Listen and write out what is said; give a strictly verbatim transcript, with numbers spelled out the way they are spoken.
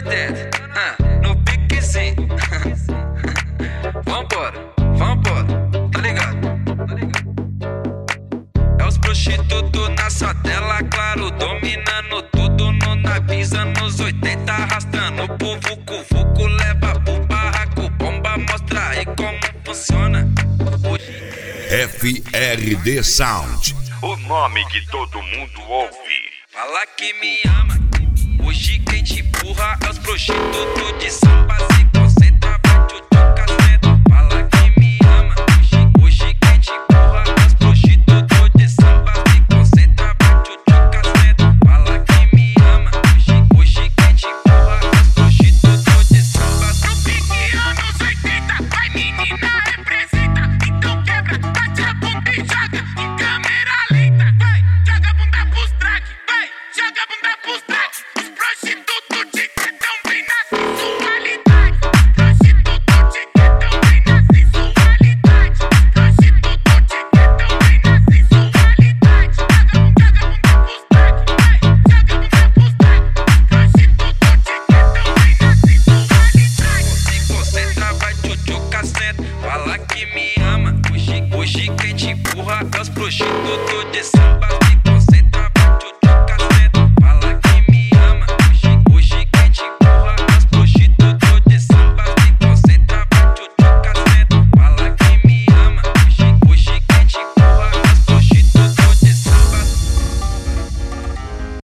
dentro, ah, no piquezinho. Vambora, vambora, tá ligado? Tá ligado? É os prostitutos na tela, claro, dominando tudo no navio, anos oitenta, arrastando pro vucu, vucu leva pro barraco, bomba mostra aí como funciona. F R D Sound, o nome que todo mundo ouve. Fala que me ama, hoje quem te empurra é os prostitutos de samba.